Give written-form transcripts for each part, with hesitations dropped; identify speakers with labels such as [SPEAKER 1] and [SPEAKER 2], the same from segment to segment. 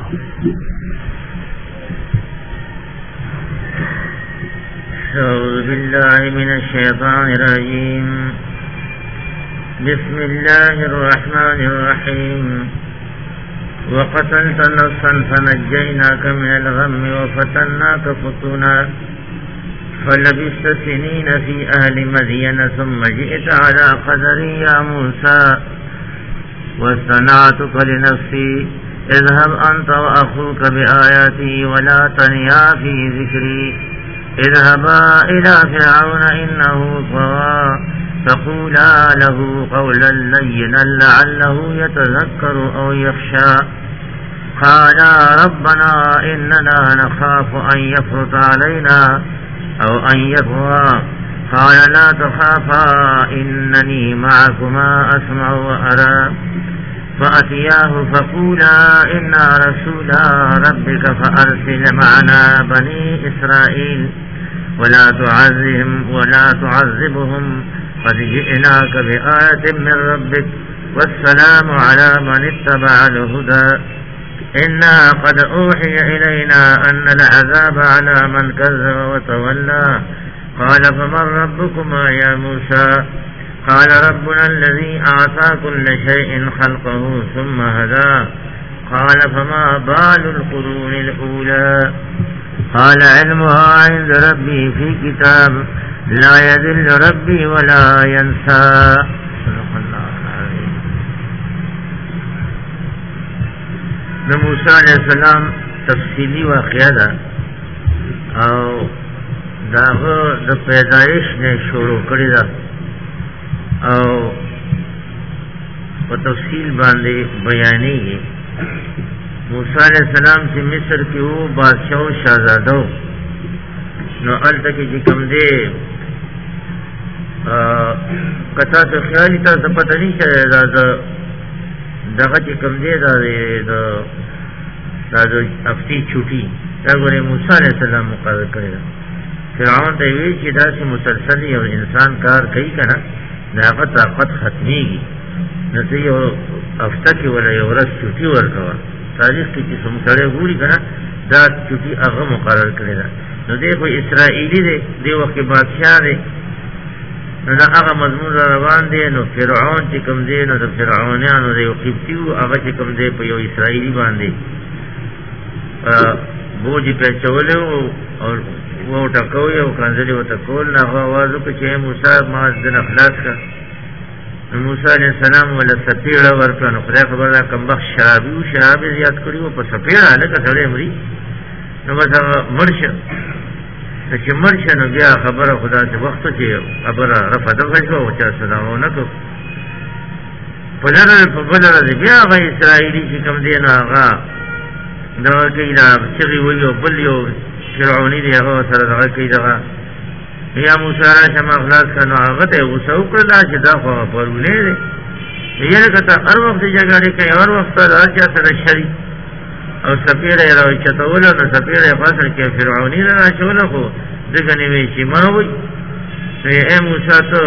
[SPEAKER 1] أعوذ بالله من الشيطان الرجيم. بسم الله الرحمن الرحيم. وقتلت نفسا فنجيناك من الغم وفتناك فتونا فلبثت سنين في أهل مدين ثم جئت على قدري يا موسى واصطنعتك لنفسي اذهب أنت وأخوك بآياتي ولا تنيا في ذكري اذهبا إلى فرعون إنه طغى فقولا له قولا لينا لعله يتذكر أو يخشى قالا ربنا إننا نخاف أن يفرط علينا أو أن يطغى قال لا تخافا إنني معكما أسمع وأرى فأتياه فقولا إنا رسولا ربك فأرسل معنا بني إسرائيل ولا تعذبهم قد جئناك بآية من ربك والسلام على من اتبع الهدى إنا قد أوحي إلينا أن العذاب على من كذب وتولى قال فمن ربكما يا موسى قال ربنا الذي أعطى كل شيء خلقه ثم هدى قال فما بال القرون الأولى قال علمها عند ربي في كتاب لا يذل ربي ولا ينسى. صدق الله العظيم. موسیٰ علیہ السلام تفصیلی واقعہ دا او داغه د پیدایش نه شروع کړی دا او په تفصیل باندې بیانېږي. موسی علیہ السلام چې مصر کې وو بادشاہ او شاهزاده نو الته کې کوم دی کتا ته خیالي ته پته نشته دا دغه چې کوم دی دا افتی چوټي دا غره موسی علیہ السلام مقرر کړی دا فرعون ته وی چې دا چې مسلسل یو انسان کار کوي کنه داغه طاقت ختميږي نو ته یو افته کې ولا یو ورځ چوټي ورکوه تاریخ کې چې څوم سره ګوري کنه دا چوټي هغه مقرر کړی دا نو دی خو اسرائیلی دی وخت بادشاہ دی نو دا هغه مضمون روان دی. نو فرعون چې کوم دی نو د فرعونانو دی قبطیو هغه چې کوم دی په یو اسرائیلی باندې بوجي په چولې او وہ ٹکوئی او کنزلی و تکول نا آوازو که چه موسیٰ ما دن اخلاص کا موسیٰ علیہ السلام والا سپیڑا ورکا نو خدای خبر دا کم بخش شرابی و شرابی زیاد کری و پا سپیڑا لکا سڑے مری نو بس مرشا چه مرشا نو بیا خبر خدا چه وقتو چه خبر رفع دفشو و چه صدامو نکو پدر دی بیا آغا اسرائیلی چه کم دینا آغا دو کئی دا چغی ویو بلیو فرعونی دی هغه سره دغه کوي دغه یا موسی علیه السلام اخلاص کنه هغه ته وسو کړل چې دا خو پرونه دی یې کته هر وخت جګړه کوي هر وخت راځي سره شری او سفیره راوي چتول نو سفیره فاصل کې فرعونی راځول خو دغه نیوي چې ما وي اے موسی ته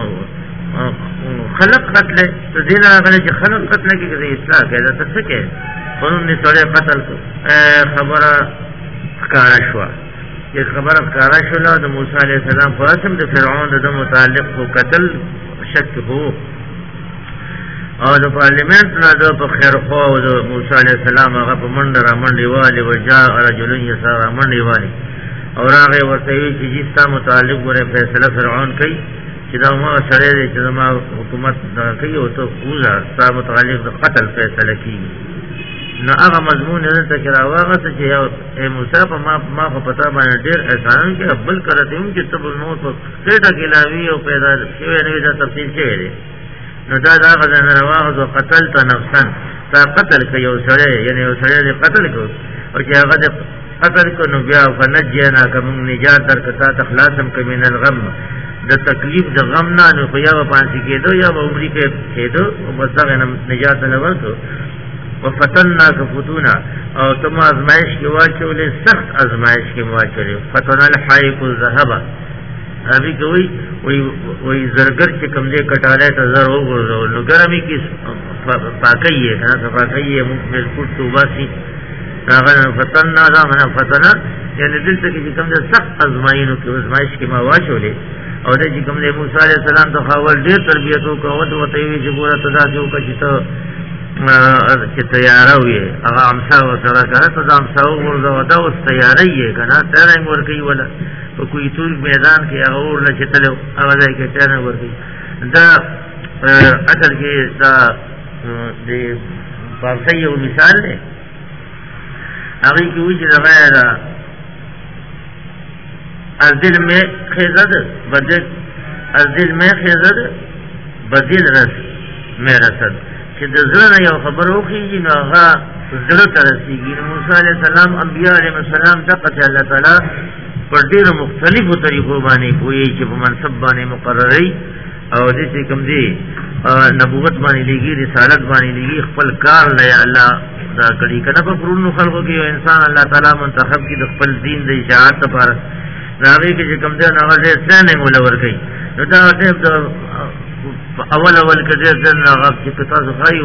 [SPEAKER 1] خلق قتل دین هغه چې خلق قتل کې د اصلاح کړه ته څه کې قانون نه سره قتل خبره کارا شوا یہ خبر کارا شولا د موسی علیہ السلام فاسم د فرعون د متعلق کو قتل شک ہو اور د پارلیمنٹ نہ د خیر خو د موسی علیہ السلام هغه په منډه را منډي والی وجاء رجل يسار منډي والی اور هغه ورته وی چې جستا متعلق غره فیصله فرعون کوي چې دا ما سره چې ما حکومت کوي او ته خوځه ستا متعلق د قتل فیصله کوي نو هغه مضمون نه تکرا واغه چې یو موسی په ما په پتا باندې ډیر احسان کې بل کړه ته چې تب نو په کېټه کې لاوی او پیدا شوی نه دا تفصیل شوی دی نو دا غزن رواغه او قتلت نفسا تا قتل کوي او سره یعنی او سره قتل کو او چې هغه قتل کو نو بیا فنجینا کوم نجات درکتا تخلاصم کوي من الغم د تکلیف د غم نه نو خو یا پانسی کېدو یا عمرې کې کېدو او مستغه نجات نه ورته وفتننا کفتونا او تم ازمائش کی واچولے سخت ازمائش کی واچولے فتن الحائق الذهب ابھی کوئی وہی زرگر کے کمزے کٹالے تا زر ہو گردو نو گرمی کی پاکی ہے نا پاکی ہے بالکل توبہ سی فتنا دا منا فتنا یعنی دل تک چې کوم د سخت ازمایښتونو کې ازمایښت کې ما واچولې او د چې کوم د موسی علیه السلام ته خاول ډېر تربیت وکړو او ته وی چې ګوره ته داسې وکړه چې تیاره وي هغه امسا ورسره کړه ته د امسا وغورځوه دا اوس تیاری یې که نه ټرینګ ورکوي وله په کویتور میدان کې هغه ورله چې تللی هغه ځای کې ټرینګ ورکوي دا اصل کې دا د پارسۍ یو مثال دی هغې کې وایي چې دغه ده از دل میں خیزد از دل میں خیزد بدل رس میں رسد چې د زړه نه یو خبر وخېږي نو هغه زړه ته رسېږي. نو موسی علیه السلام انبیا علیهم السلام دقه چې الله تعالی په ډېرو مختلفو طریقو باندې پوهېږي چې په منصب باندې مقرروي او دې چې کوم دی نبوت باندې لېږي رسالت باندې لېږي خپل کار له الله دا کړي که نه په پرونو خلقو کې یو انسان الله تعالی منتخب کړي د خپل دین د اشاعت لپاره د هغې کې چې کوم دی نو هغه ډېر ټریننګ وله ورکوي نو دا ټیپ د اول که ډېر ځل هغه چې په تاسو ښایي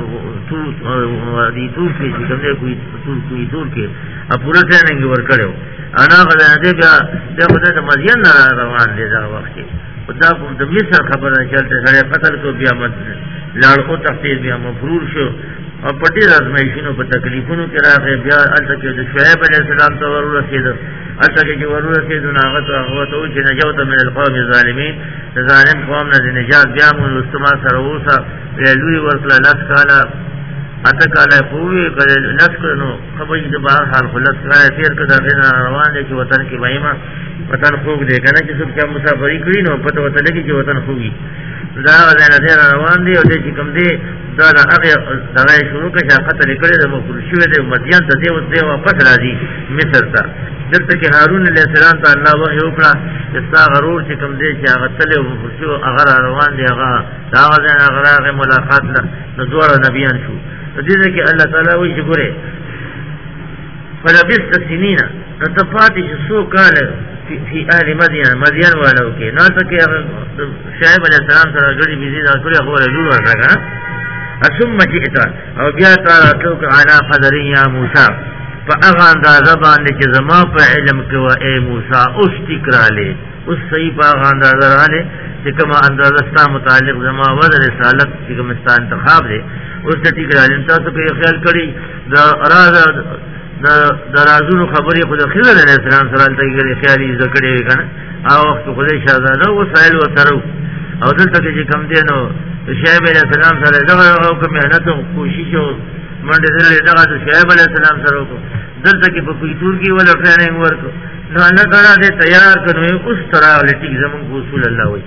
[SPEAKER 1] دې تور کې چې کوم دی کوی تور کې پوره ټریننګ یې ورکړی و انا هغه دی بیا خو دی د مدین نه روان دی دغه وخت کې دا د مصر خبره چې هلته سړی قتل کړو بیا لاړ وتښتېد بیا مفرور شو او په ډېر ازمایښتونو په تکلیفونو کې راغی بیا هلته کې د شعیب علیه السلام ته ور ورسېده هلته کې چې ور ورسېدو نو هغه ته وویل چې نجوت من القوم الظالمین د ظالم قوم نه د نجات بیا مو وروسته ما سره اوسه بیا لوی ورکړه 10 کاله اته کاله یې خو وویل که لس کړه نو ښه به وي د بهر حال خو 10 کاله یې تېر کړه د هغې نه روان دی چې وطن کې به یمه وطن خوږ دی که نه چې څوک چا مسافري کړي نو پته ورته لګي چې وطن خوږ وي دا هغه ځای نه دی روان دی او دی چې کوم دی دا د هغې دغه یې شروع کړه چې قتل یې کړی دی مفعول شوی دی مدین ته دی اوس دی واپس را ځي مصر ته دلته کې هارون علیه السلام ته الله وحی وکړه چې ستا غرور چې کوم دی چې هغه تللی و مفعول شوی هغه را روان دی هغه د هغه ځای نه هغه راغی ملاقات له نو دواړه نبیان شو په دې ځای کې الله تعالی وایي چې ګورې فلبثت سنین نو ته پاتې چې څو کاله فی اهل مدین والو کې نو ته کې شعیب علیه السلام سره ګړي بيزي دا ټول هغه له لور ورکړه ثم جئت او بیا تا راتلو که علا قدر یا موسی په هغه اندازه باندې چې زما په علم کې و ای موسی اوس ټیک رالی اوس صحیح په هغه اندازه رالی چې کومه اندازه ستا متعلق زما و د رسالت چې کوم ستا انتخاب دی اوس ته ټیک رالی تاسو که یې خیال کړي د رازونو خبرې خو د خضر علیه السلام سره هلته کې خیال یې زده کړې وې که نه هغه وخت خدای شهزاده وسایل ورسره او دلته کې چې کوم دی نو شعیب علیه السلام سره دغه وکړه محنت او کوشش او منډې دلې دغه د شعیب علیه السلام سره وکړو دلته کې په کویتور کې ولې ټریننګ ورکړو نو الله تعالی دې تیار کړو اوس تر راغلی ټیک زمونږ اصول الله وایي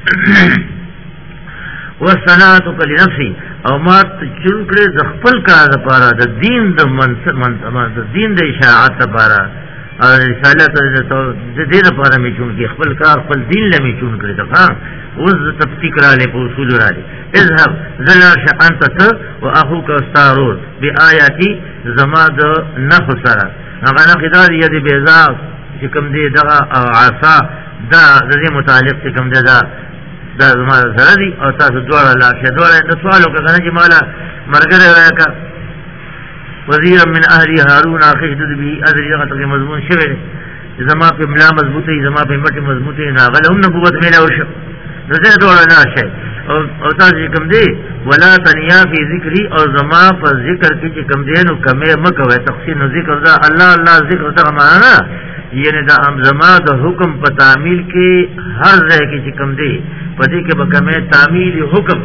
[SPEAKER 1] وصنعتک لنفسي او ما چون کړې د خپل کار لپاره د دین د دین د اشاعت لپاره او رسالت د دې لپاره مې چون کړې خپل کار خپل دین له مې چون کړې ها اوس د تفسیق رالی په اصول رالی اذهب زلر انت ته و اخوک استارور بآیاتی زما د نخو سره هغه نخې دا د ید بیضا چې کوم دی دغه عصا دا د دې متعلق چې کوم دی دا زما سره دي او تاسو دواړه لاړ شئ دواړه د سوال وکړه که نه چې ماله ملګری راکړه وزیرا من اهلي هارون اخشدد به ازري دغه ته مضمون شوی دی زما په ملا مضبوطه وي زما په مټې مضبوطه وي نو هغه له هم نبوت میلاو شو نو زه دواړه لاړ شئ او تاسو چې کوم دی ولا تنیا فی ذکري او زما په ذکر کې چې کوم دی نو کمې مه کوئ تقسیم نو ذکر دا الله الله ذکر دغه معنا نه یعنی دا زما د حکم په تعمیل کې هر ځای کې چې کوم دی په دې کې به کومې تعمیل حکم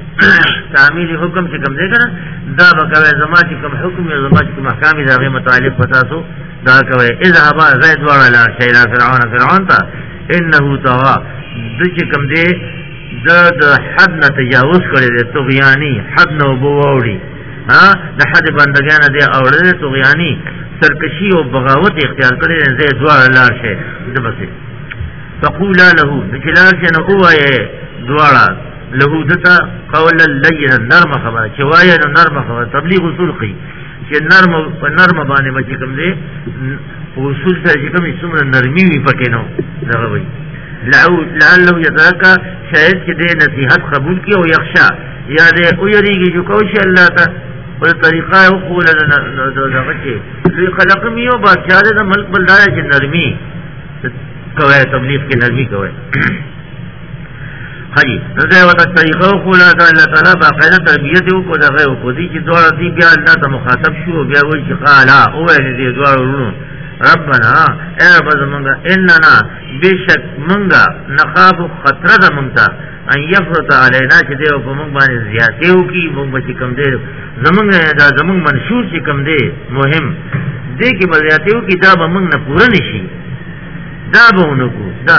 [SPEAKER 1] چې کوم دی که نه دا به کوئ زما چې کوم حکم یا زما چې کوم احکام یې د هغې متعلق په تاسو دا کوئ اذهبا ځئ دواړه لاړ شئ الی فرعون ته انه طغا د چې کوم دی د حد نه تجاوز کړی دی طغیاني حد نه اوبه واوړي د حد بندګانه دی اوړی طغیاني سرکشي او بغاوت اختیار کړی دی ځئ دواړه لاړ شئ ده بسې فقولا له چې لاړ شئ نو ووایئ دواړه له دته قولا لینا نرمه خبره چې وایه نو نرمه خبره تبلیغ اصول کوي چې نرمه باندې به چې کوم دی اصول سره چې کوم څومره نرمي وي پکې نو دغه وایي لعله یتذکر شاید چې دې نصیحت قبول کړي او یخشا یا دې ویریږي چې کوشي الله ته اور طریقہ ہے وہ بچے خلق میو بادشاہ دا ملک بلدار ہے نرمی کوئے تبلیغ کی نرمی کوئے ہاں جی نظر وقت طریقہ خولا تھا اللہ تعالیٰ باقاعدہ تربیت کو دغه کو دی چې دوړ دی بیا الله ته مخاطب شو بیا وایي چې قال او دې دوړ ورونو ربنا اے رب زمونږه اننا بشک مونږه نخاف خطر ده مونږه ان یفرط علینا چې دې په مونږ باندې زیاتې وکي مونږ به کوم دې زمونږه دا زمونږ منشور چې کوم دې مهم دې کې به زیاتې وکي دا به مونږ نه پوره نشي دا به ونکو دا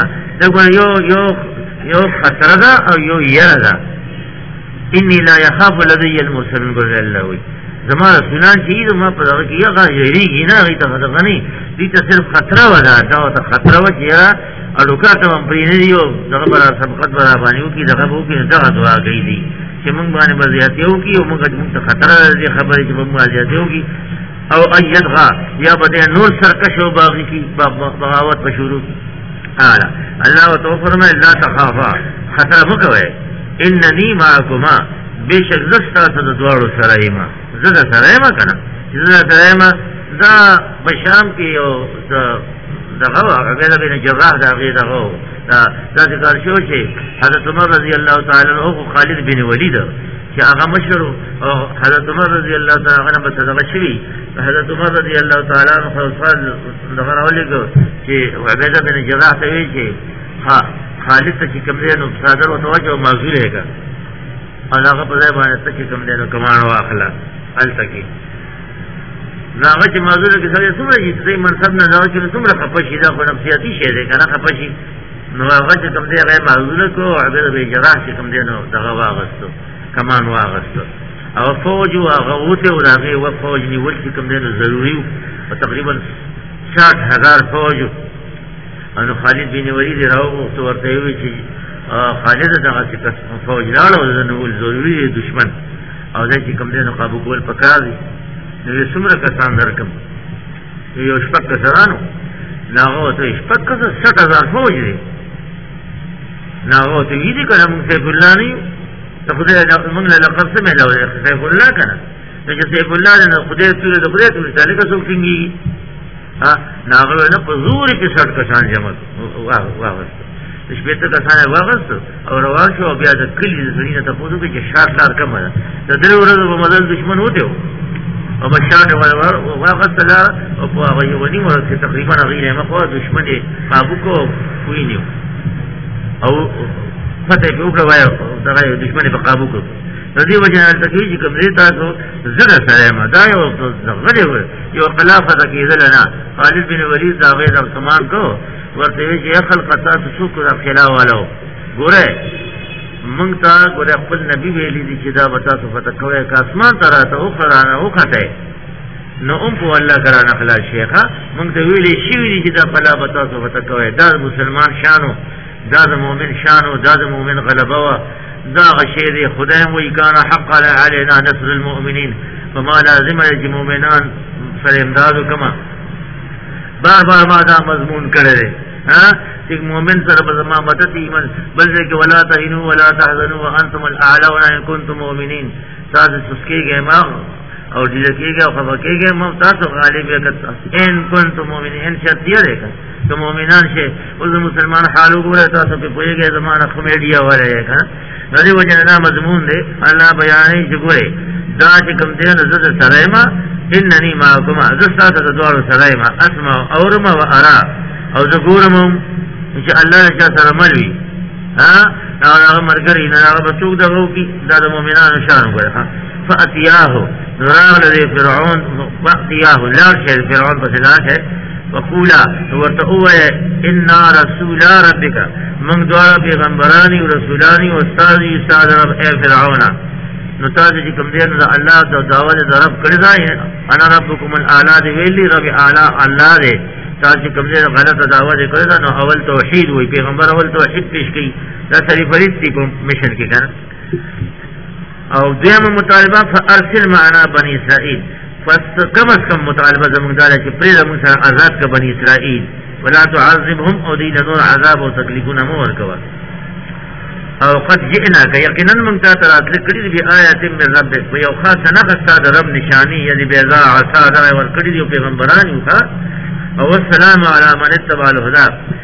[SPEAKER 1] یو خطر دا او یو یر دا انی لا یخاف لدی المرسلون قرر اللہ وی زمان رسولان چیز ما پدغه کی یغا یریږي نه غي ته غني دي ته صرف خطر ودا دا ته خطر و چې اډوکا ته هم پرې نه دیو دغه برا سبقت برا باندې وکي دغه وو کې دغه دعا کوي دي چې موږ باندې بزیاتې وکي او موږ ته خطر دي خبرې چې موږ بزیاتې وکي او ایدغا یا بده نور سرکش او باغی کی بغاوت په شروع اعلی اللہ تو فرمائے لا تخافا خطر مکوئے اننی معکما بے شک زستا تدوار سرائیما زدہ سرائیما کنا زدہ سرائیما دا بشام کی دا غوا غیدہ بین جراح دا غیدہ غو دا ذکر شو چھے حضرت عمر رضی اللہ تعالی عنہ خالد بن ولید کہ آغا مشہور حضرت عمر رضی اللہ تعالی عنہ بصدقہ شوی حضرت عمر رضی اللہ تعالی عنہ خلصان دغه راولې کو چې عبیدہ بن جراح ته وی چې خالد ته چې کوم دی نو صادر او توجه معذور هيګا هغه په ځای باندې ته چې کوم دی نو کمان واخلا التکی ناغه چې معذور کې سره څومره چې منصب نه نو چې څومره خپشي دا خو نفسیاتی شی دی کنه خپشي نو هغه چې کوم دی هغه معذور کو عبیدہ بن جراح چې کوم دی نو دغه واغستو کمان واغستو او فوج هغه وته او هغه و فوج نیول چې کوم دی نو ضروری او تقریبا 60,000 فوج انو خالد بن ولید راو تو ورته وی چې خالد دغه چې فوج لاړو نو ضروری دشمن او دا چې کوم دی نو قابو کول پکار دي نو څومره کسان درکم یو شپږ کسانو ناغه ته شپږ کسان 60,000 فوج دي ناغه ته وی دي کله موږ سیف الله نه ته خدای موږ له لقب سمه له سیف الله کنه چې سیف الله نه خدای ته خدای ته تعالی کا څوک څنګه ناغلو نه په زور کې 60 کسان جمع واه شپږ کسان واغست او روان شو بیا د کلی د سړي ته پوښتنه کې 60,000 کم ده د درې ورځې په مدد دشمن وته او بشاړه واغست لا او په هغه ونی ورته تقریبا غیره مخه دشمن یې قابو کو کوی نیو او فتح په وکړه وای دغه دشمن په قابو کو ندی وجه تکي چې کوم دې تاسو زړه سره ما دا یو غلې یو خلافه د کېدلنا خالد بن ولید دا غیر سامان کو ورته چې خلق تاسو شکر خلا والو ګوره مونږ ته ګوره خپل نبی ویلي دي چې دا وتا څه فتح کوي که اسمان تراته او قرانه او خټه نو په الله کرانه خلاص شیخه مونږ ته ویلي شي چې دا بلا وتا څه فتح کوي دا مسلمان شانو دا د مؤمن شانو دا د مؤمن غلبه دا غشیر خدای وی کان حق علینا نصر المؤمنین فما لازم ہے مومنان سر امداد کما بار بار ما دا مضمون کرے ہاں ایک مومن سر بزما مدد ایمان بلکہ کہ ولا تهنوا ولا تحزنوا وانتم الاعلون ان کنتم مؤمنین تاسو سسکی گئے ما اور دلکی گئے او خفکی گئے ما تاسو غالب ان کنتم مؤمنین ان شرط یہ ہے کہ مومنان سے اس مسلمان حالو گورے تاسو پہ پوئے گئے زمانہ خمیڈیا والے ہے ندی وجہ مضمون دے اللہ بیانی چکورے دا چکم دے نزد سرائما اننی معکما زستا تدوار سرائما اسمع اورما و ارا او زگورمم انشاء اللہ نشاء سرملوی نا مرگری نا بسوک دا غو کی دا دا مومنان شانو گئے فأتیاہو نراغ لدے فرعون فأتیاہو لار شہر فرعون پس لار شہر وقولا ورتقوه انا رسولا ربك من دوارا پیغمبرانی و رسولانی و استاذی استاذ رب اے فرعونا نتاجی جی کم دین دا اللہ دا دعوت دا رب کردہ انا ربکم الاعلا دے ویلی رب اعلا اللہ دے تاجی کم دین غلط دعوت کردہ نو اول توحید ہوئی پیغمبر اول توحید پیش کی دا سری فرید تی کو مشن کی کنا او دیم مطالبہ فارسل معنا بنی اسرائیل کم از کم مطالبہ زمان دالا چی پرید موسیٰ آزاد کا بنی اسرائیل ولا تعذبهم او دی لدور عذاب و تکلیفون مور کوا او قد جئناک یقینا من تا ترات لکڑی بی آیت من ربک و یو خاص نقص دا رب نشانی یعنی بیضا عصا دا ورکڑی دیو پیغمبرانی وکا او السلام علی من اتبع الہدا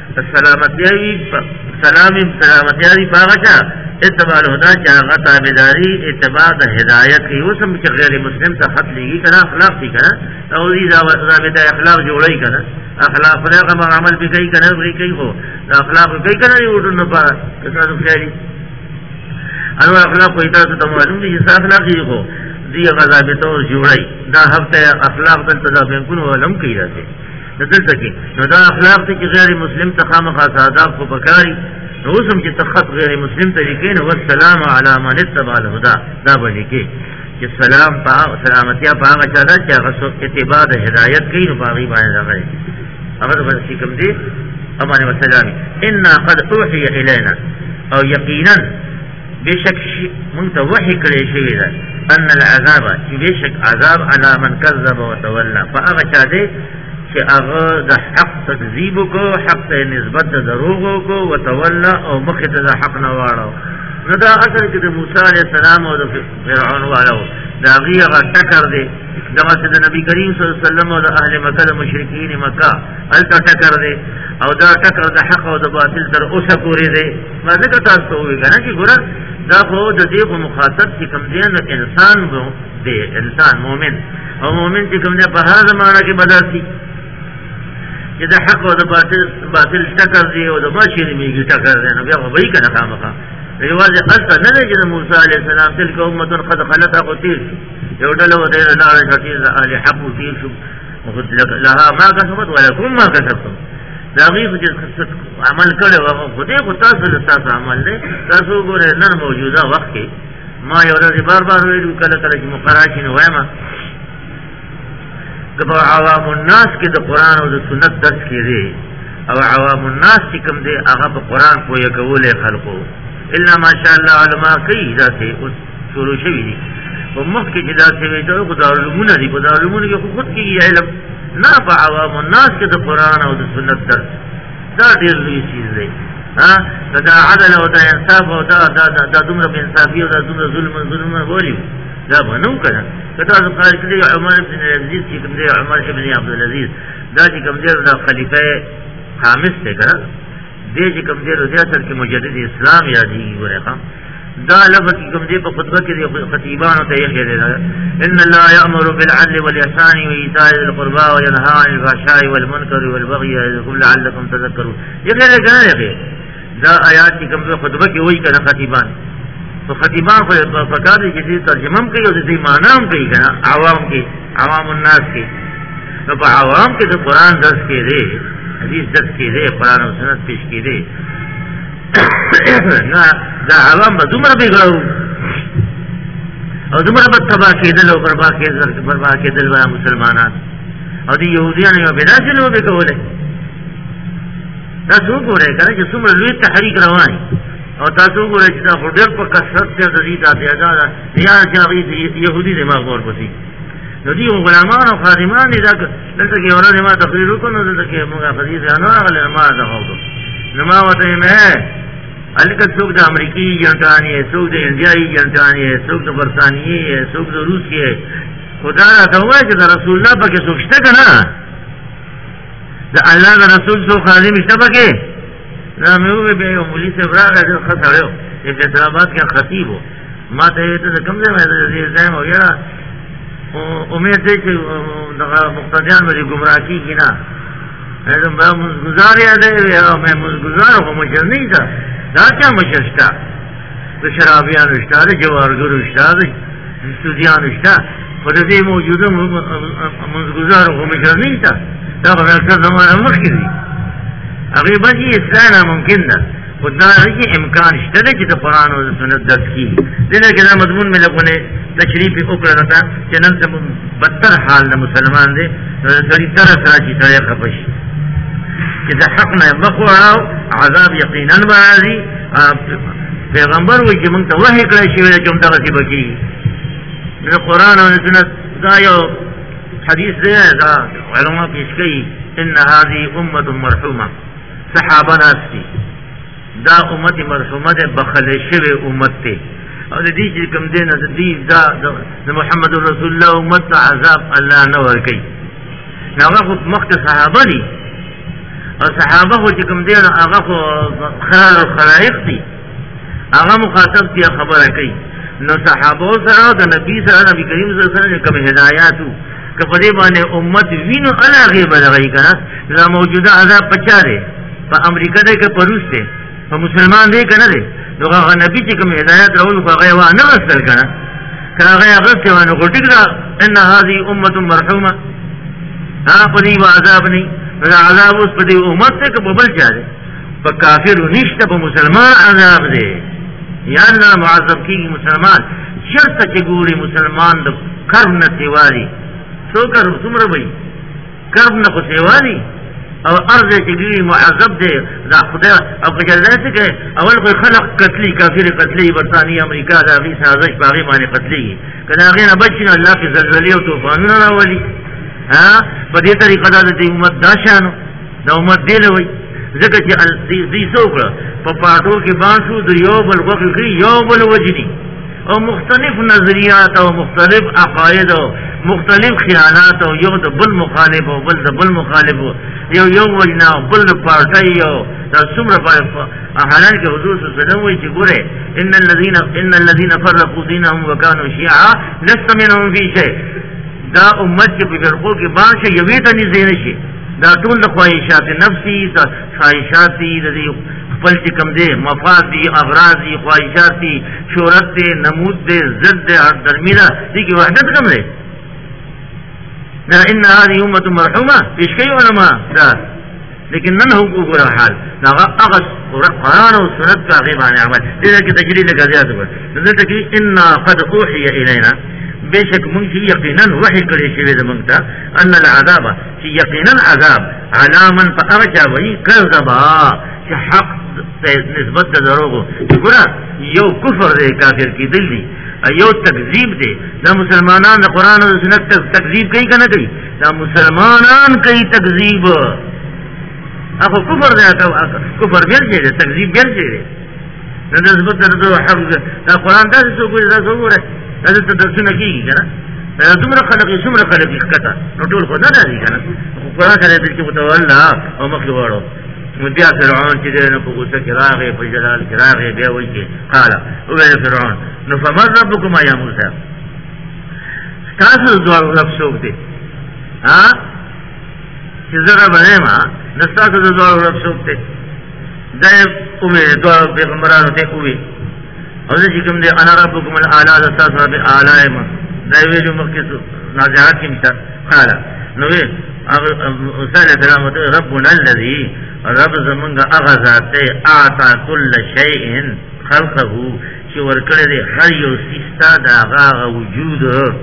[SPEAKER 1] سلامتی پاغچا اتبع الہدا چاہا تابداری اتباع دا ہدایت کی وسم چا غیر مسلم تا خط لیگی کنا اخلاق تی کنا او دی ضابطہ اخلاق جوڑائی کنا اخلاق خلاق ما عمل بھی کئی کنا بری کئی ہو دا اخلاق کئی کنا دی اوٹن نپا کسا تو خیری انو اخلاق کوئی طرح تو معلوم دی جسا اخلاقی ہو دی ضابطہ جوڑائی دا ہفتہ اخلاق دل تضافین کن علم کی رہتے دل تکی نو دا اخلاق تی کی غیر مسلم تخام خاص آداب کو بکاری نوسم کی تخط غیر مسلم طریقین والسلام علی من اتبع الہدا دا بلکی کہ سلام سلامتیا پاگا چاہتا چاہتا اتباع ہدایت کی نو پاگی بانے دا غیر اگر برسی کم دی امان وسلامی انا قد اوحی الینا او یقینا بے شک منتا وحی کرے شویدہ ان العذاب بے شک عذاب علی من کذب و تولا فاگا چاہتے کہ اگر دا حق تکذیب کو حق نسبت دروغوں کو وتولا او مخت دا حق نوارو ندا اصل کہ موسیٰ علیہ السلام و دا فرعون والو دا غیغا ٹکر دے دا مسجد نبی کریم صلی اللہ علیہ وسلم و دا اہل مکہ دا مشرکین مکہ التا ٹکر دے او دا ٹکر دا حق و دا باطل در اسا پوری دے ما ذکر تاستا ہوئی گا نا کہ گورا دا خو دا دیکھ و مخاطب کی کم دین انسان دے انسان مومن او مومن کی کم دین پہا زمانہ کی بدا سی کہ دا حق و دا باطل ٹکر دی و دا ماشین میگی ٹکر دی نبی اخو بھئی کنا خامقا ریواز اصلا ندے جدا موسیٰ علیہ السلام تلک امتن قد خلطا کو تیر یو دلو دیر نار شتیر دا اہل حق و تیر شو لها ما کسبت ولکم ما کسبتم دا غیف جس عمل کرے وقت خودے کو تاثر استاث عمل دے تاسو گو رہے نر موجودہ وقت کے ما یو رضی بار بار ہوئی کل کل کی مقراشی نوائمہ کہ عوام الناس کی دا قرآن و دا سنت درس کی دے او عوام الناس کی کم دے آغا پا قرآن کو یکول خلقو اللہ ماشاءاللہ علماء کئی دا سے شروع شوی دی و مخ کی جدا سے ویتا ہے دارالعلومون دی دارالعلومون کی خود کی علم نا پا عوام الناس کی دا قرآن و دا سنت درس دا دیر لوی چیز دے دا عدل و دا انصاف و دا دمر بے انصافی و دا دمر ظلم بولی دا بنو کنا کتا سبقال کلی عمر ابن العزیز کی کم دے عمر ابن عبدالعزیز دا جی کم دے دا خلیفہ خامس تے کنا دے جی کم دے رضی اثر کی مجدد اسلام یادی گورے خام دا لفظ کی کم دے پا خطبہ کی دے خطیبان ہوتا یہ خیدے دا ان اللہ یأمر بالعدل والیحسان وایتاء ذی القربى وینہا عن الفحشاء والمنکر والبغی یعظکم لعلکم تذکرون یہ خیدے کنا یہ خیدے دا آیات کی کم دے خطبہ کی وہی کنا خطیبان تو خطیبان کو پکا دی کسی ترجمم کی اور دی معنام کی کنا عوام کی عوام الناس کی تو پا عوام کی تو قرآن درس کے دے حدیث درس کے دے قرآن و سنت پیش کی دے دا عوام با دمر بگڑو اور دمر با تباہ کی دل و برباہ کی دل و مسلمانات اور دی یہودیان یو بنا چلو بکولے دا سو کو رہے کنا جو سمر لوی تحریک روانی اور تاسو کو رچتا خودر پر کسرت سے تزید آتے اجازہ یا جاغی یہودی دماغ مور پسی ندی غلامان و خادمان دی دلتا کہ اولا نما تقریر رکن دلتا کہ مگا خدیث انو اغلی نما دخاو دو نما وطیم ہے الکت سوک دا امریکی جنٹانی ہے سوک دا انڈیائی جنٹانی ہے سوک دا برطانیی ہے سوک دا روسی ہے خدا رہتا ہوا ہے کہ دا رسول اللہ پاکے سوکشتا کنا دا اللہ دا رسول سوک خادم اشتا پاکے نامیوے بے مولی سے براغ ہے جو خط ہڑے ہو یہ فیصل آباد کیا خطیب ہو ما تیویتا سے کم دے میں عزیز دائم ہو گیا امید دے چھے مقتدیان میری گمراہ کی نا میں مزگزار یاد ہے میں مزگزار ہوں مشر نہیں تھا دا کیا مشر شتا تو شرابیان اشتا دے جوارگر اشتا دے سودیان اشتا خود دے موجود مزگزار ہوں مشر نہیں تھا دا خمیلتا زمانہ مخی دی اغیبا جی اصلاح ناممکن دا خودنا رجی امکان اشتدے چی تا قرآن و سنت درس کی دینا کہ دا مضمون میں لگونے تشریفی اکرنتا چنن سے بدتر حال دا مسلمان دے سری طرح سراچی سرے خفش کہ دا حق نا بخوراو عذاب یقیناً بازی پیغمبر ہوئی چی منگتا وحی کرے شیوے چمتا غصیبہ کی قرآن و سنت دا یو حدیث دے دا علماء پیش گئی ان هذه امت مرحومہ صحابہ ناستی دا امت مرحومه ده بخل شوی امت ته او د دې چې کوم دین د دې دا محمد رسول الله امت عذاب الله نه ورکي هغه مخت صحابه دي او صحابه چې کوم دین هغه خيار الخلائق دي هغه مخاطب دي خبره کوي نو صحابه سره د نبی سره نبی کریم صلی الله علیه وسلم کوم هدایاتو کپدې باندې امت وینو علاغه بدغی کنه دا موجوده عذاب پچاره په امریکا دې کې پروسته په مسلمان دې کنه دې نو هغه نبی چې کوم هدایت راول خو هغه و نه غسل کنه هغه غسل ونه ګټګلا ان هذه امه مرحومه هغه په دې عذاب نه دا عذاب اوس په دې امت ته په بل چاره په کافر نشته په مسلمان عذاب دې یا الله معذب کیږي مسلمان شرط چې ګوري مسلمان د کرم نه سیواري سو کر څومره وي کرم نه خو سیواري او ارض چې ګوري معذب دې دا خدای او کجلات کې اول خو خلق قتلی کافر قتلی برطانیه امریکا دا غي سازش باغی باندې قتلی کله هغه نه بچنه الله په زلزلې او طوفانونو راولي ها په دې طریقه دا د امت داشانو دا امت دی لوي ځکه چې دې څوکړه په پاټو کې باندې د یو بل وخت کې یو بل وجني او مختلف نظریات او مختلف عقاید او مختلف خیالات او یو د بل مخالف او بل د بل مخالف یو وجنا بل پارټي او دا څومره په حالان کې حضور صلی الله علیه وسلم وایي چې ګوره ان الذين فرقوا دينهم وكانوا شيعا لست منهم في شيء دا امت کې په فرقو کې باندې یوې ته نږدې نشي دا ټول د خواهشات نفسي خواهشات دي د خپل چې کوم دي مفاد دي اغراض دي خواهشات دي شهرت دي نمود دي ضد دي درمیانه دي کې وحدت کم دی دا ان هذه امه مرحومه اشکي علماء دا لیکن نن هو ګور حال دا هغه قرآن او سنت په غیبانه عمل دې کې تجرید غزيات وکړه دلته کې ان قد اوحي الينا بشک مونږ یقینا وحی کړی شوی د مونږ ته ان العذاب چې یقینا عذاب علاما فارجع وی کذبا چې حق نسبت د دروغو ګوره یو کفر دی کافر کی دل دی یو تکذیب دی دا مسلمانان د قرآن او سنت تکذیب کوي کنه کوي دا مسلمانان کوي تکذیب هغه کفر دی کفر بیا دی تکذیب بیا دی دا نسبت د حق دا قرآن دا څه کوي دا څه دا ته درسونه کیږي کنه دا دومره خلک کته نو ټول خو نه راځي کنه قرآن سره دې کې متولا او مخ وړو نو بیا فرعون چې دې نه په غوسه کې راغی په جلال کې راغی بیا وایي چې قال او فرعون نو فمن ربكم يا موسى تاسو دوه رب څوک دي ها چې زړه باندې ما نستاسو دوه رب څوک دي دا کومه دوه پیغمبرانو ته کوي او چې کوم دي انا ربكم الاعلى اساس رب اعلى ما دا ویلو مکه نازعات کې مثال قال نو موسی علیہ السلام ربنا الذي رب زمونږ هغه ذات اعطى كل شيء خلقه چې ورکړی دی هر یو سیستا د هغه وجود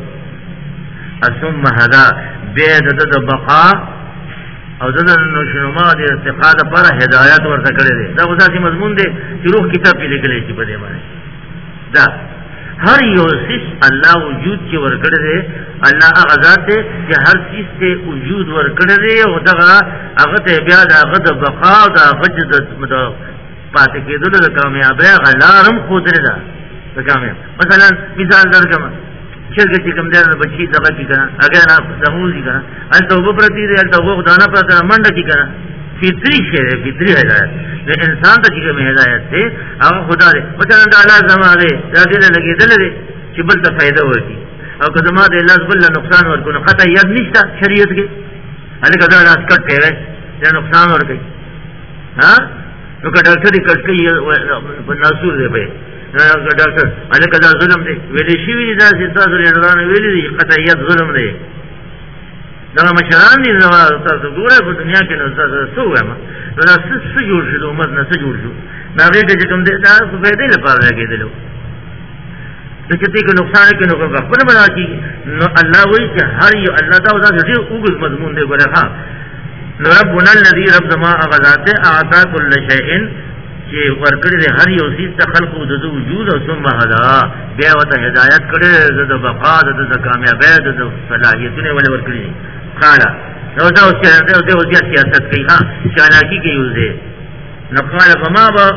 [SPEAKER 1] ثم هدا بیا د بقا او د نشونما د ارتقاء لپاره هدایت ورته کړی دی دا وځي مضمون دی چې روح کتاب کې لیکل شي په دې باندې دا ہر یو سیس اللہ وجود کی ورکڑ دے اللہ اغذات دے کہ ہر سیس تے وجود ورکڑ دے او دغا اغت بیاد اغت بقا دا غجد پاتے کے دل دا کامیاب ہے غلارم خود ردا دا کامیاب مثلا مثال در کما شرک چکم دیر بچی دغا کی کنا اگر نا دموزی کنا انتا وہ پرتی دے انتا وہ خدانا پرتا منڈا کی کنا فطری شیر ہے فطری ہدایت انسان تا چکم ہدایت سے اگر خدا دے مثلا دا اللہ زمان دے دا دل لگی دل دے چی بلتا فائدہ ورکی او کدما دے اللہ بلتا نقصان ورکو قطع یاد نشتا شریعت کے علی کدر اللہ کٹ کے گئے یا نقصان ورکی ہاں نو کہ ڈاکٹر کٹ کے ناسور دے پہ ڈاکٹر علی کدر ظلم دے ویلی شیوی دا سیتا سوری اندران ویلی دی قطع یاد ظلم دے دا مشران دی تاسو ګوره په دنیا کې نو تاسو څه وایم نو دا څه جوړ شو امت نه څه جوړ شو دا ویګه چې کوم دې دا په دې لپاره راګېدلو د کته کې نقصان کې نو په خپل بنا کې نو الله وایي چې هر یو الله دا دې اوږد مضمون دی ګوره ها نو ربنا الذي رب ما اغذات اعطى كل شيء چې ورکړي دې هر یو چیز ته خلق او د وجود او ثم هدا بیا وته هدایت کړي د بقا د کامیابی د صلاحیتونه ولې ورکړي قال نو دا اوس سیاست کوي ها چالاکی کوي یوزه نو قال فما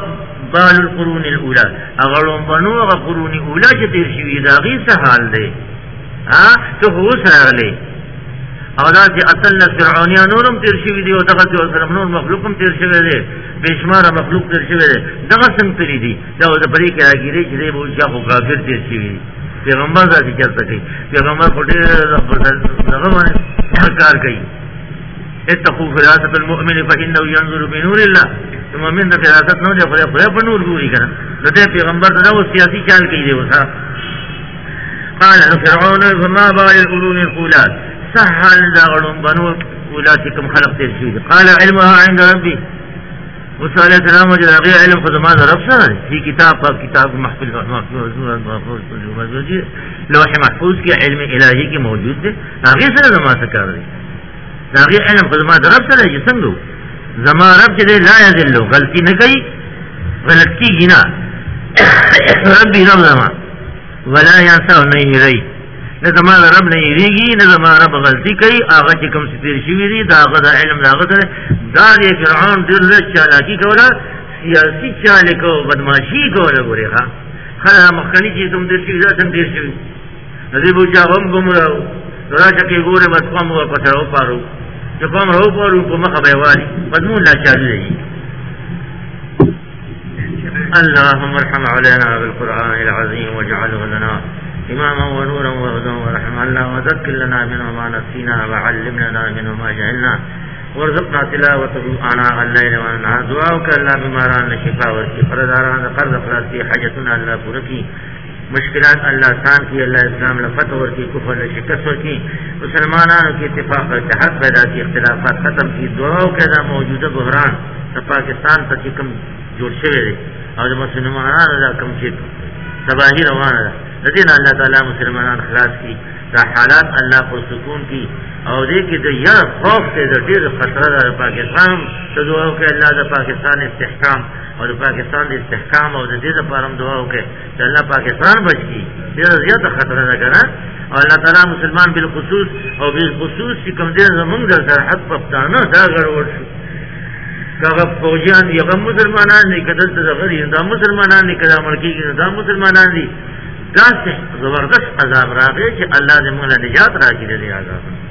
[SPEAKER 1] بال القرون الاولى اغلون بنو قرون اولا چې تیر شوي دا غي څه حال دی ته اوس راغلی او دا چې اصل فرعونیان نورم تیر شوي دي او دغه سره نور مخلوق هم تیر شوی دی بشمار مخلوق تیر شوی دی دغه څنګه تیری دي دا د بری کې راګیری چې دی بول چې خو کافر تیر شوی دی پیغمبر ذاتي چلته کوي پیغمبر خو ډېر دغه باندې کار کوي اتقوا فراست المؤمن فإنه ينظر بنور الله المؤمن د فراست نو دی خدای په نور ګوري کنه د پیغمبر دا و سیاسي چال کوي دی وسا قال فرعون فما بال القرون الاولى سهل دغلون بنو اولاتكم خلق تیر شوی قال علمها عند ربي موسیٰ علیہ السلام جو غیر علم خود ماذا رب سر فی کتاب محفوظ لوح محفوظ کی علم الہی کی موجود ہے آگے سر زما سے کر رہی آگے علم خود ماذا رب سر ہے سنگو زما رب چلے لا یذلو غلطی نہ کئی غلط کی گنا ربی رب زما ولا یانسا نہیں رہی نہ زما رب نہیں ریگی نہ زما رب غلطی کئی آغا چکم سے تیر شوی دی دا غدا علم دا غدا دار یہ فرعون دل چالاکی کولا سیاسی چالے کو بدماشی کولا گورے خلا مخکنی چیز تم دیر شوی دا تم دیر شوی نظیب اچھا غم گم رہو درا چکے گورے بس قوم ہوا پتر ہو پارو جو قوم رہو پارو کو مخ بیوالی مضمون لا چالو رہی اللهم ارحم علينا بالقرآن العظيم واجعله لنا إماما ونورا وهدى ورحمة الله وذكر لنا منه ما نسينا وعلم لنا منه ما جهلنا وارزقنا تلاوته آناء الليل والنهار دعاؤك الله بماران شفاء ورکی قرضاران قرض خلاصی حاجتنا اللہ پورکی مشکلات اللہ آسان کی اللہ اسلام لفتح ورکی کفر شکست ورکی مسلمانانوں کی اتفاق اتحاد پیدا کی اختلافات ختم کی دعاؤ کے دا موجودہ بحران پاکستان تک کم جوڑ شوے اور مسلمانان دا کم چیت تباہی روان ندین اللہ تعالیٰ مسلمانان خلاص کی دا حالات اللہ پر سکون کی اور دیکھیں تو یا خوف کے دیر خطرہ دا پاکستان تو دعاؤں کے اللہ دا پاکستان استحکام اور پاکستان استحکام اور دیر پارم دعاؤں کے تو اللہ پاکستان بچ کی دیر زیادہ خطرہ دا کرنا اور اللہ تعالیٰ مسلمان بالخصوص اور بالخصوص کی کم دیر زمانگ در سرحد پفتانا دا گروڑ شو کاغا فوجیان دی اغا مسلمانان دی کدل تدغری دا مسلمانان دی کدا ملکی کی دا مسلمانان دی دا سے زبردست عذاب راگے کہ اللہ دے مولا نجات راکی دے عذاب